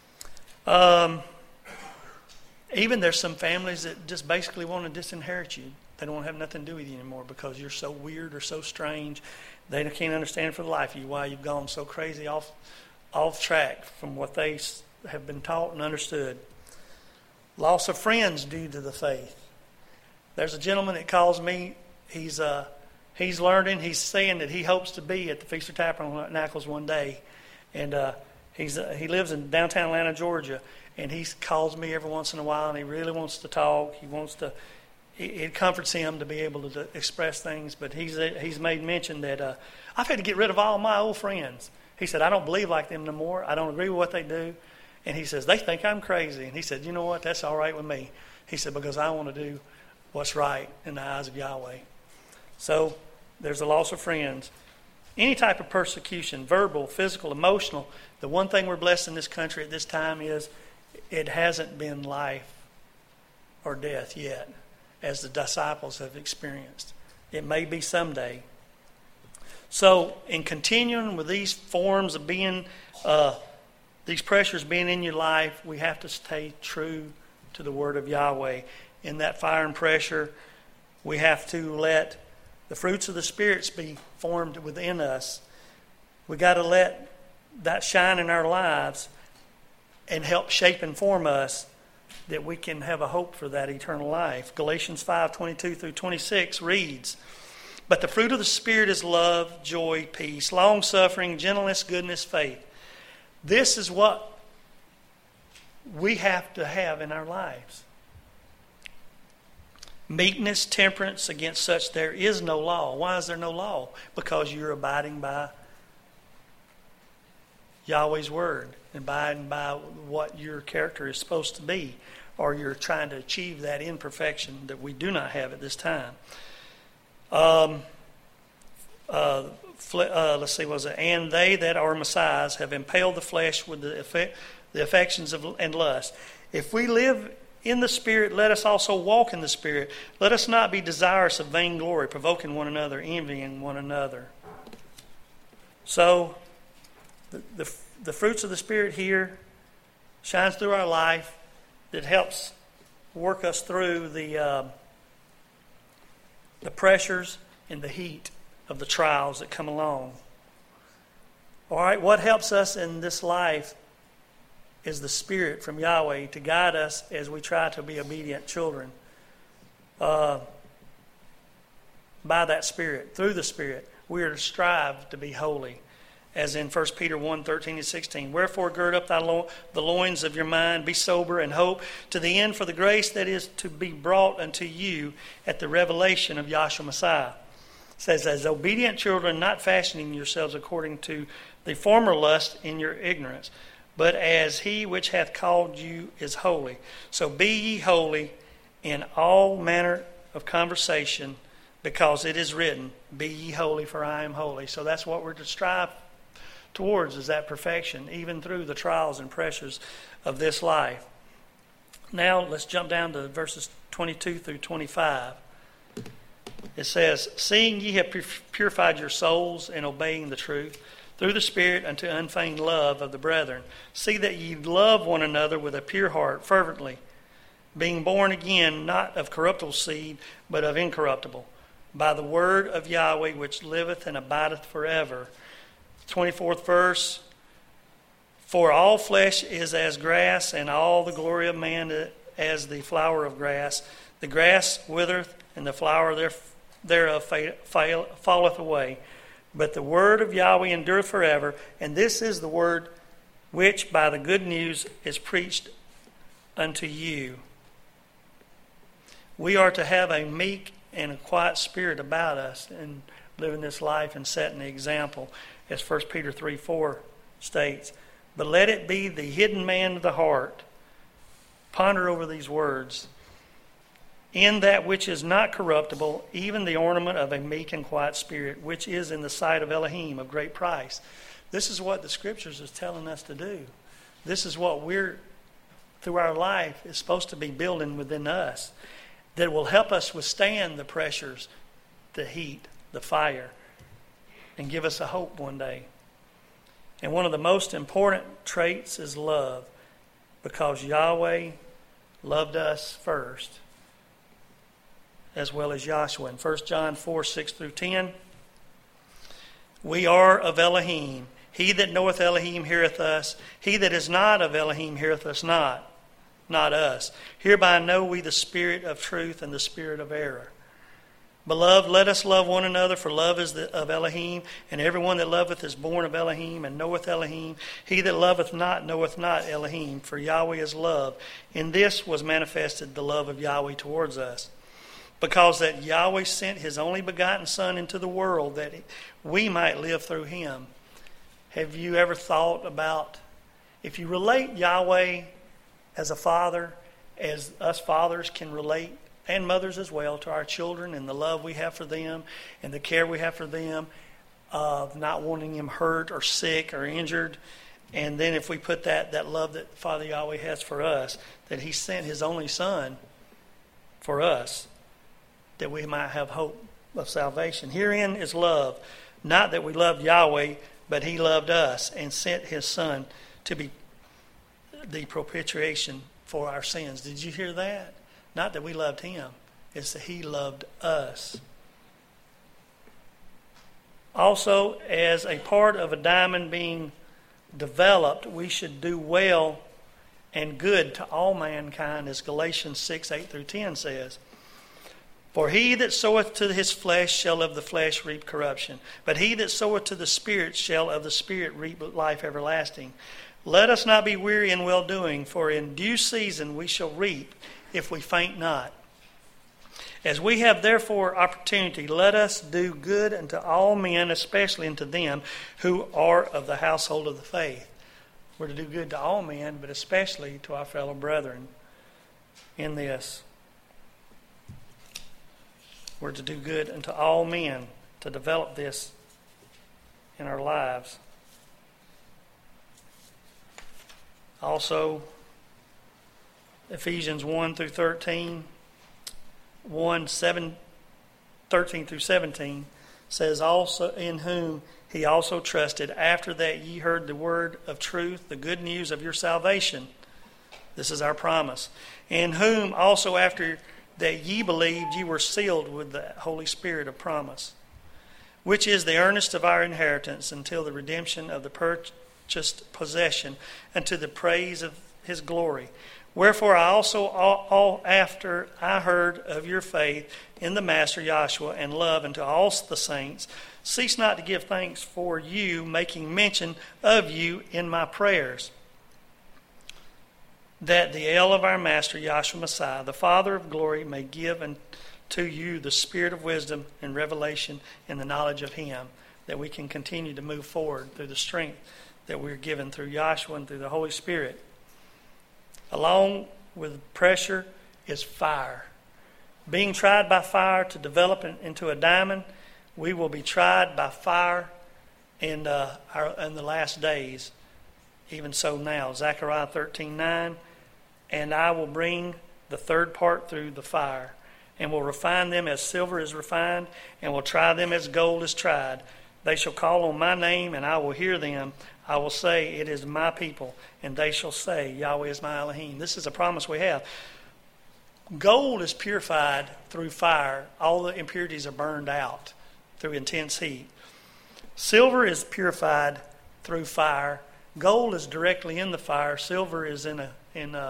Even there's some families that just basically want to disinherit you. They don't want to have nothing to do with you anymore because you're so weird or so strange. They can't understand for the life of you why you've gone so crazy off track from what they have been taught and understood. Loss of friends due to the faith. There's a gentleman that calls me. He's learning. He's saying that he hopes to be at the Feast of Tabernacles one day. And he lives in downtown Atlanta, Georgia. And he calls me every once in a while, and he really wants to talk. It comforts him to be able to express things. But he's made mention that I've had to get rid of all my old friends. He said, I don't believe like them no more. I don't agree with what they do. And he says, they think I'm crazy. And he said, you know what? That's all right with me. He said, because I want to do what's right in the eyes of Yahweh. So there's the loss of friends. Any type of persecution, verbal, physical, emotional. The one thing we're blessed in this country at this time is it hasn't been life or death yet, as the disciples have experienced. It may be someday. So in continuing with these forms of being, these pressures being in your life, we have to stay true to the Word of Yahweh. In that fire and pressure, we have to let the fruits of the spirits be formed within us. We got to let that shine in our lives and help shape and form us that we can have a hope for that eternal life. Galatians 5:22-26 reads, "But the fruit of the Spirit is love, joy, peace, long-suffering, gentleness, goodness, faith." This is what we have to have in our lives. Meekness, temperance, against such there is no law. Why is there no law? Because you're abiding by Yahweh's word, and abiding by what your character is supposed to be, or you're trying to achieve that in perfection that we do not have at this time. Let's see, was it? "And they that are Messiahs have impaled the flesh with the affections and lust." If we live in the Spirit, let us also walk in the Spirit. Let us not be desirous of vainglory, provoking one another, envying one another. So, the fruits of the Spirit here shines through our life that helps work us through the pressures and the heat of the trials that come along. All right, what helps us in this life is the Spirit from Yahweh to guide us as we try to be obedient children. By that Spirit, through the Spirit, we are to strive to be holy. As in 1 Peter 1:13-16, "Wherefore gird up the loins of your mind, be sober, and hope to the end for the grace that is to be brought unto you at the revelation of Yahshua Messiah." It says, "As obedient children, not fashioning yourselves according to the former lust in your ignorance, but as he which hath called you is holy. So be ye holy in all manner of conversation, because it is written, Be ye holy, for I am holy." So that's what we're to strive towards, is that perfection, even through the trials and pressures of this life. Now let's jump down to verses 22-25. It says, "Seeing ye have purified your souls in obeying the truth, through the Spirit unto unfeigned love of the brethren, see that ye love one another with a pure heart fervently, being born again, not of corruptible seed, but of incorruptible, by the word of Yahweh, which liveth and abideth forever." 24th verse, "For all flesh is as grass, and all the glory of man as the flower of grass. The grass withereth, and the flower thereof falleth away. But the word of Yahweh endureth forever. And this is the word which by the good news is preached unto you." We are to have a meek and a quiet spirit about us and living this life and setting the example, as 1 Peter 3:4 states. "But let it be the hidden man of the heart." Ponder over these words. "In that which is not corruptible, even the ornament of a meek and quiet spirit, which is in the sight of Elohim of great price." This is what the Scriptures is telling us to do. This is what we're, through our life, is supposed to be building within us, that will help us withstand the pressures, the heat, the fire, and give us a hope one day. And one of the most important traits is love, because Yahweh loved us first, as well as Joshua. In 1 John 4:6-10, "We are of Elohim. He that knoweth Elohim heareth us. He that is not of Elohim heareth us not us. Hereby know we the spirit of truth and the spirit of error. Beloved, let us love one another, for love is of Elohim, and everyone that loveth is born of Elohim, and knoweth Elohim. He that loveth not knoweth not Elohim, for Yahweh is love. In this was manifested the love of Yahweh towards us, because that Yahweh sent his only begotten Son into the world, that we might live through him." Have you ever thought about, if you relate Yahweh as a father, as us fathers can relate, and mothers as well, to our children, and the love we have for them and the care we have for them, of not wanting them hurt or sick or injured. And then if we put that love that Father Yahweh has for us, that he sent his only Son for us, that we might have hope of salvation. "Herein is love, Not that we loved Yahweh, but he loved us and sent his Son to be the propitiation for our sins. Did you hear that? Not that we loved him. It's that he loved us. Also, as a part of a diamond being developed, we should do well and good to all mankind, as Galatians 6:8-10 says. For he that soweth to his flesh shall of the flesh reap corruption, but he that soweth to the Spirit shall of the Spirit reap life everlasting. Let us not be weary in well-doing, for in due season we shall reap if we faint not. As we have therefore opportunity, let us do good unto all men, especially unto them who are of the household of the faith. We're to do good to all men, but especially to our fellow brethren in this. We're to do good unto all men, to develop this in our lives. Also, Ephesians 1-13, 13-17 says, also in whom he also trusted, after that ye heard the word of truth, the good news of your salvation. This is our promise. In whom also after that ye believed, ye were sealed with the Holy Spirit of promise, which is the earnest of our inheritance until the redemption of the purchased possession, unto the praise of his glory. Wherefore I also, all after I heard of your faith in the Master Yahshua and love unto all the saints, cease not to give thanks for you, making mention of you in my prayers, that the El of our Master Yahshua Messiah, the Father of glory, may give unto you the spirit of wisdom and revelation in the knowledge of him, that we can continue to move forward through the strength that we're given through Yahshua and through the Holy Spirit. Along with pressure is fire. Being tried by fire to develop into a diamond, we will be tried by fire in the last days. Even so now, Zechariah 13:9, and I will bring the third part through the fire, and will refine them as silver is refined, and will try them as gold is tried. They shall call on my name, and I will hear them. I will say, it is my people, and they shall say, Yahweh is my Elohim. This is a promise we have. Gold is purified through fire. All the impurities are burned out through intense heat. Silver is purified through fire. Gold is directly in the fire. Silver is in a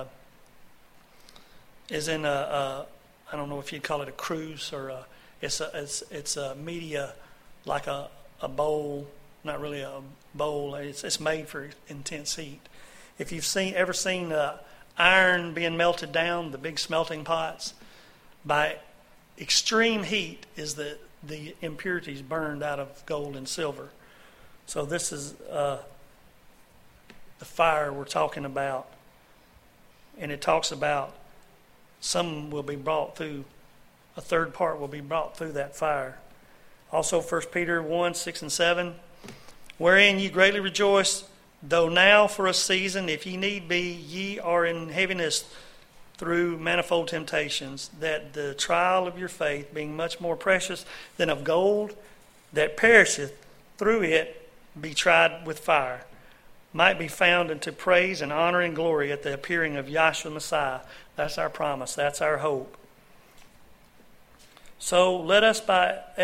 I don't know if you'd call it a cruse or it's a media like a bowl. Not really a bowl. It's made for intense heat. If you've ever seen iron being melted down, the big smelting pots, by extreme heat is the impurities burned out of gold and silver. So this is the fire we're talking about. And it talks about some will be brought through, a third part will be brought through that fire. Also 1 Peter 1:6-7, wherein ye greatly rejoice, though now for a season, if ye need be, ye are in heaviness through manifold temptations, that the trial of your faith, being much more precious than of gold that perisheth, through it be tried with fire, might be found unto praise and honor and glory at the appearing of Yahshua Messiah. That's our promise. That's our hope. So let us be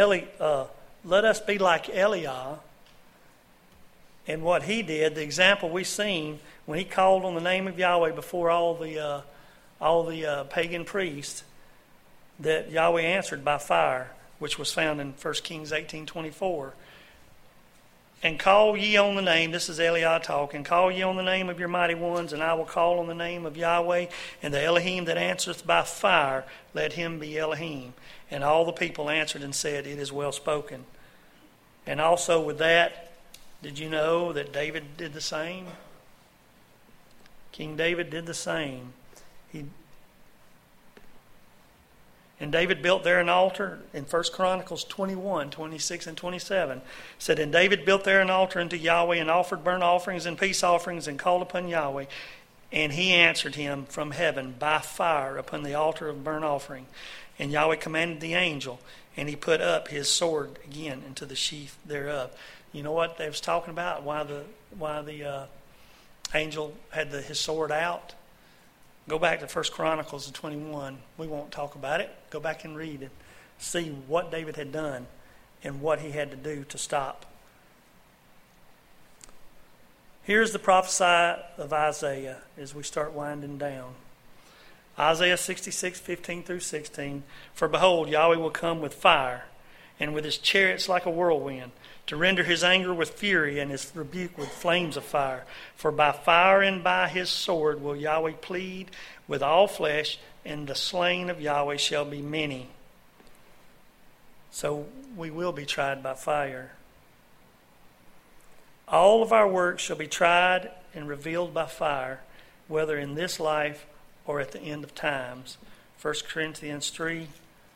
like Eliah and what he did. The example we've seen when he called on the name of Yahweh before all the pagan priests, that Yahweh answered by fire, which was found in 1 Kings 18:24. And call ye on the name, this is Eliah talking, call ye on the name of your mighty ones, and I will call on the name of Yahweh, and the Elohim that answereth by fire, let him be Elohim. And all the people answered and said, it is well spoken. And also with that, did you know that David did the same? King David did the same. And David built there an altar in 1 Chronicles 21:26-27. Said, and David built there an altar unto Yahweh and offered burnt offerings and peace offerings and called upon Yahweh. And he answered him from heaven by fire upon the altar of burnt offering. And Yahweh commanded the angel, and he put up his sword again into the sheath thereof. You know what they was talking about? Why the angel had his sword out? Go back to 1 Chronicles 21. We won't talk about it. Go back and read it. See what David had done and what he had to do to stop. Here's the prophecy of Isaiah as we start winding down. Isaiah 66, 15 through 16. For behold, Yahweh will come with fire, and with his chariots like a whirlwind, to render his anger with fury and his rebuke with flames of fire. For by fire and by his sword will Yahweh plead with all flesh, and the slain of Yahweh shall be many. So we will be tried by fire. All of our works shall be tried and revealed by fire, whether in this life or at the end of times. 1 Corinthians 3,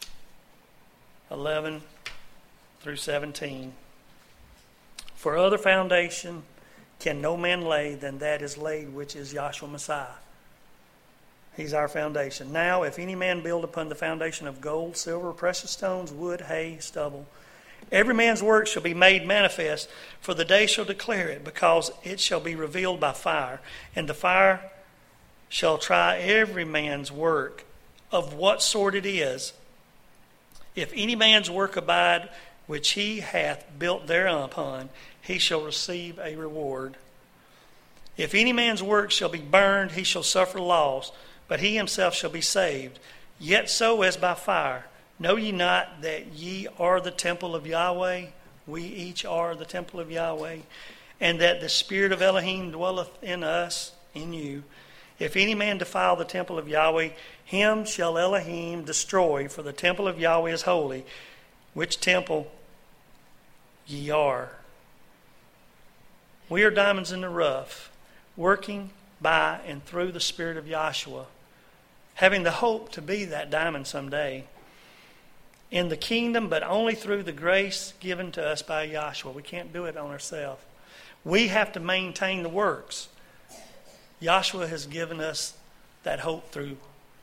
11 through 17. For other foundation can no man lay than that is laid, which is Yahshua Messiah. He's our foundation. Now, if any man build upon the foundation of gold, silver, precious stones, wood, hay, stubble, every man's work shall be made manifest, for the day shall declare it, because it shall be revealed by fire. And the fire shall try every man's work of what sort it is. If any man's work abide, which he hath built thereupon, he shall receive a reward. If any man's work shall be burned, he shall suffer loss, but he himself shall be saved, yet so as by fire. Know ye not that ye are the temple of Yahweh? We each are the temple of Yahweh, and that the Spirit of Elohim dwelleth in us, in you. If any man defile the temple of Yahweh, him shall Elohim destroy, for the temple of Yahweh is holy, which temple ye are. We are diamonds in the rough, working by and through the Spirit of Yahshua, having the hope to be that diamond someday in the kingdom, but only through the grace given to us by Yahshua. We can't do it on ourselves. We have to maintain the works. Yahshua has given us that hope through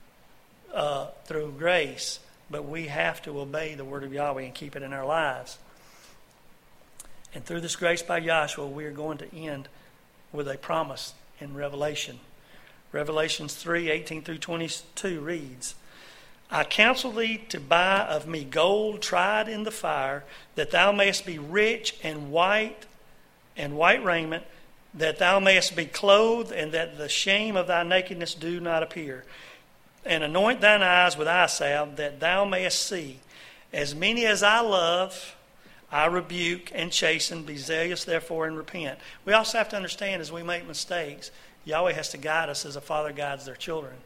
grace, but we have to obey the word of Yahweh and keep it in our lives. And through this grace by Yahshua, we are going to end with a promise in Revelation. Revelations 3, 18 through 22 reads, I counsel thee to buy of me gold tried in the fire, that thou mayest be rich, and white raiment, that thou mayest be clothed, and that the shame of thy nakedness do not appear. And anoint thine eyes with eye salve, that thou mayest see. As many as I love, I rebuke and chasten. Be zealous therefore and repent. We also have to understand, as we make mistakes, Yahweh has to guide us as a father guides their children.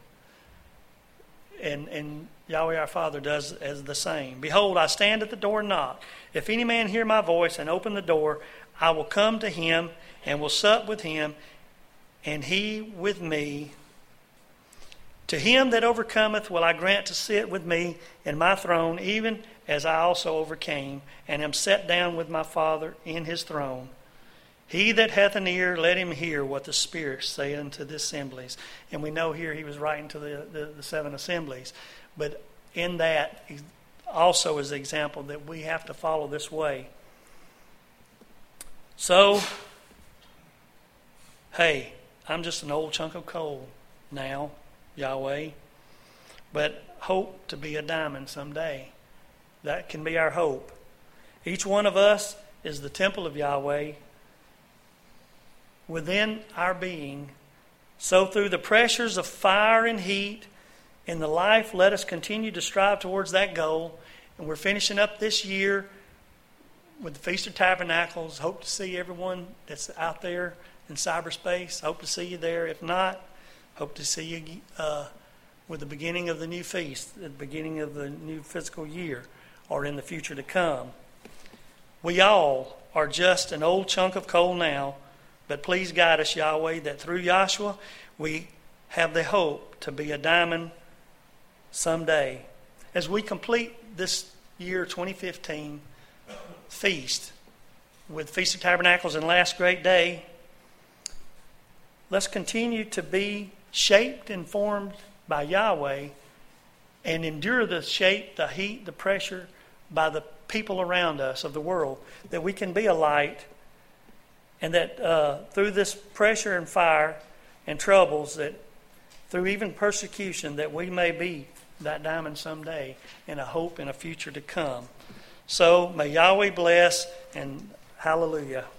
And Yahweh our Father does as the same. Behold, I stand at the door and knock. If any man hear my voice and open the door, I will come to him and will sup with him, and he with me. To him that overcometh will I grant to sit with me in my throne, even as I also overcame, and am set down with my Father in his throne. He that hath an ear, let him hear what the Spirit saith unto the assemblies. And we know here he was writing to the seven assemblies. But in that also is the example that we have to follow this way. So, hey, I'm just an old chunk of coal now, Yahweh. But hope to be a diamond someday. That can be our hope. Each one of us is the temple of Yahweh within our being. So through the pressures of fire and heat in the life, let us continue to strive towards that goal. And we're finishing up this year with the Feast of Tabernacles. Hope to see everyone that's out there in cyberspace. Hope to see you there. If not, hope to see you with the beginning of the new feast, at the beginning of the new fiscal year, or in the future to come. We all are just an old chunk of coal now, but please guide us, Yahweh, that through Yahshua we have the hope to be a diamond someday. As we complete this year 2015 feast with Feast of Tabernacles and Last Great Day, let's continue to be shaped and formed by Yahweh and endure the shape, the heat, the pressure by the people around us of the world, that we can be a light, and that through this pressure and fire and troubles, that through even persecution, that we may be that diamond someday and a hope and a future to come. So may Yahweh bless, and hallelujah.